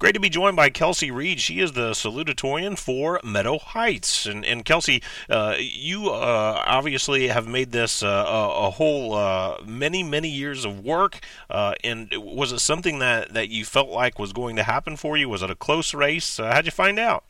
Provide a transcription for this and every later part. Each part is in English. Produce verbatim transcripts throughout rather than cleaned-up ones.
Great to be joined by Kelsey Reed. She is the salutatorian for Meadow Heights. And, and Kelsey, uh, you uh, obviously have made this uh, a, a whole uh, many, many years of work. Uh, and was it something that, that you felt like was going to happen for you? Was it a close race? Uh, how'd you find out?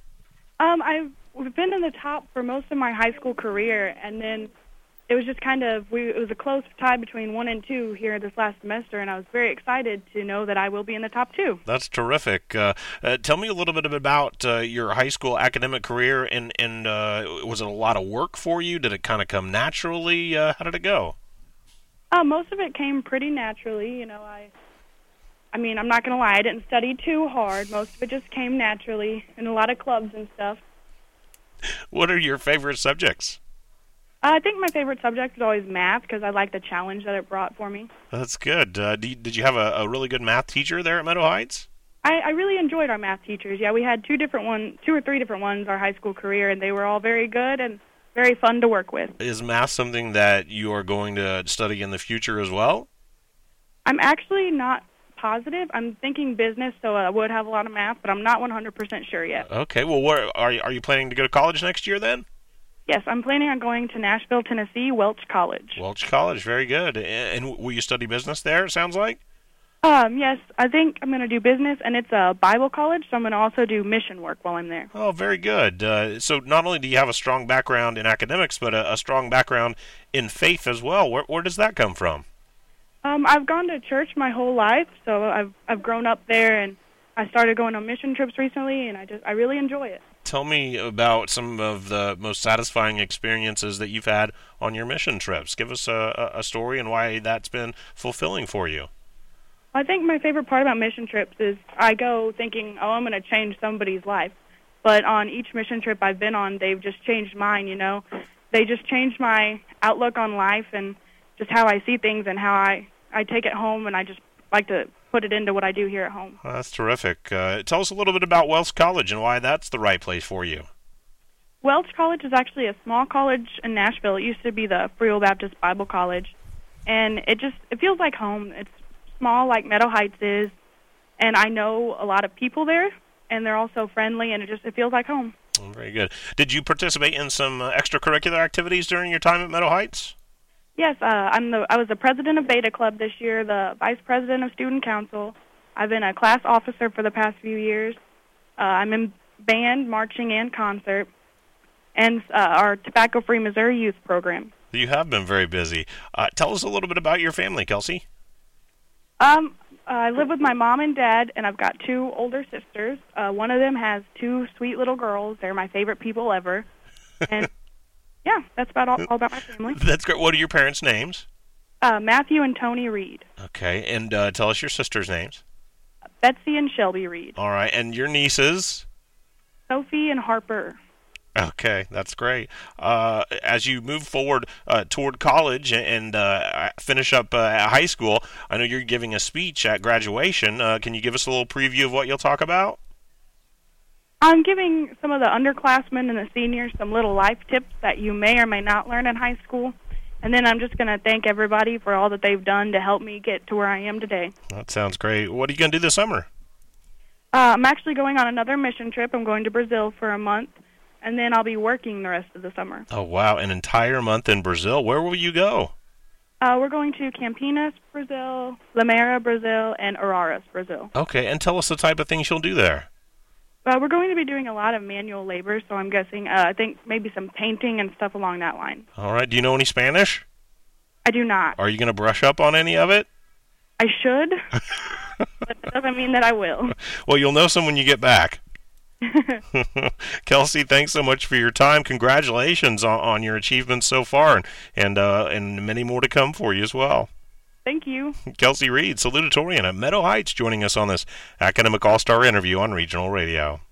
Um, I've been in the top for most of my high school career, and then it was just kind of, we, it was a close tie between one and two here this last semester, and I was very excited to know that I will be in the top two. That's terrific. Uh, uh, tell me a little bit about uh, your high school academic career, and, and uh, was it a lot of work for you? Did it kind of come naturally? Uh, how did it go? Uh, most of it came pretty naturally. You know, I, I mean, I'm not going to lie, I didn't study too hard. Most of it just came naturally in a lot of clubs and stuff. What are your favorite subjects? Uh, I think my favorite subject is always math because I like the challenge that it brought for me. That's good. Uh, do you, did you have a, a really good math teacher there at Meadow Heights? I, I really enjoyed our math teachers. Yeah, we had two different one, two or three different ones our high school career, and they were all very good and very fun to work with. Is math something that you are going to study in the future as well? I'm actually not positive. I'm thinking business, so I would have a lot of math, but I'm not one hundred percent sure yet. Okay. Well, where, are you, are you planning to go to college next year then? Yes, I'm planning on going to Nashville, Tennessee, Welch College. Welch College, very good. And, and will you study business there, it sounds like? Um, yes, I think I'm going to do business, and it's a Bible college, so I'm going to also do mission work while I'm there. Oh, very good. Uh, so not only do you have a strong background in academics, but a, a strong background in faith as well. Where, where does that come from? Um, I've gone to church my whole life, so I've I've grown up there, and I started going on mission trips recently, and I just I really enjoy it. Tell me about some of the most satisfying experiences that you've had on your mission trips. Give us a, a story and why that's been fulfilling for you. I think my favorite part about mission trips is I go thinking, oh, I'm going to change somebody's life. But on each mission trip I've been on, they've just changed mine, you know. They just changed my outlook on life and just how I see things and how I, I take it home, and I just like to put it into what I do here at home. Well, that's terrific. Uh, tell us a little bit about Welch College and why that's the right place for you. Welch College is actually a small college in Nashville. It used to be the Free Will Baptist Bible College, and it just it feels like home. It's small like Meadow Heights is, and I know a lot of people there, and they're also friendly, and it just it feels like home. Oh, very good. Did you participate in some uh, extracurricular activities during your time at Meadow Heights? Yes, uh, I'm the I was the president of Beta Club this year, the vice president of student council. I've been a class officer for the past few years. Uh, I'm in band, marching, and concert, and uh, our Tobacco-Free Missouri Youth Program. You have been very busy. Uh, tell us a little bit about your family, Kelsey. Um, uh, I live with my mom and dad, and I've got two older sisters. Uh, one of them has two sweet little girls. They're my favorite people ever. And yeah, that's about all, all about my family. That's great. What are your parents' names? Uh, Matthew and Tony Reed. Okay, and uh, tell us your sisters' names. Betsy and Shelby Reed. All right, and your nieces? Sophie and Harper. Okay, that's great. Uh, as you move forward uh, toward college and uh, finish up uh, at high school, I know you're giving a speech at graduation. Uh, can you give us a little preview of what you'll talk about? I'm giving some of the underclassmen and the seniors some little life tips that you may or may not learn in high school. And then I'm just going to thank everybody for all that they've done to help me get to where I am today. That sounds great. What are you going to do this summer? Uh, I'm actually going on another mission trip. I'm going to Brazil for a month, and then I'll be working the rest of the summer. Oh, wow. An entire month in Brazil. Where will you go? Uh, we're going to Campinas, Brazil, Limeira, Brazil, and Araras, Brazil. Okay, and tell us the type of things you'll do there. Uh, we're going to be doing a lot of manual labor, so I'm guessing, uh, I think maybe some painting and stuff along that line. All right. Do you know any Spanish? I do not. Are you going to brush up on any of it? I should, but that doesn't mean that I will. Well, you'll know some when you get back. Kelsey, thanks so much for your time. Congratulations on, on your achievements so far, and and, uh, and many more to come for you as well. Thank you. Kelsey Reed, salutatorian at Meadow Heights, joining us on this Academic All-Star interview on Regional Radio.